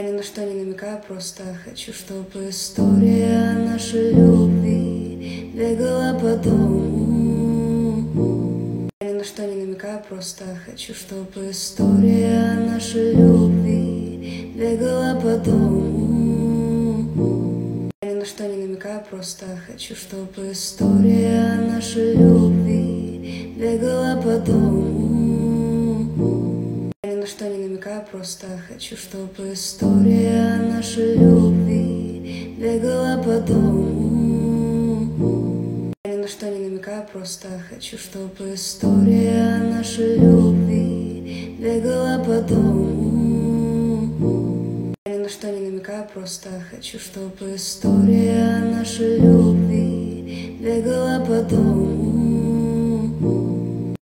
Я ни на что не намекаю, просто хочу, чтобы история нашей любви бегала по дому. Я ни на что не намекаю, просто хочу, чтобы история нашей любви бегала по дому. Я ни на что не намекаю, просто хочу, чтобы история нашей любви бегала по дому. Я ни на что не намекаю, просто хочу, чтобы история нашей любви бегала по дому. Я ни на что не намекаю, просто хочу, чтобы история нашей любви бегала по дому. Я ни на что не намекаю, просто хочу, чтобы история нашей любви бегала по дому.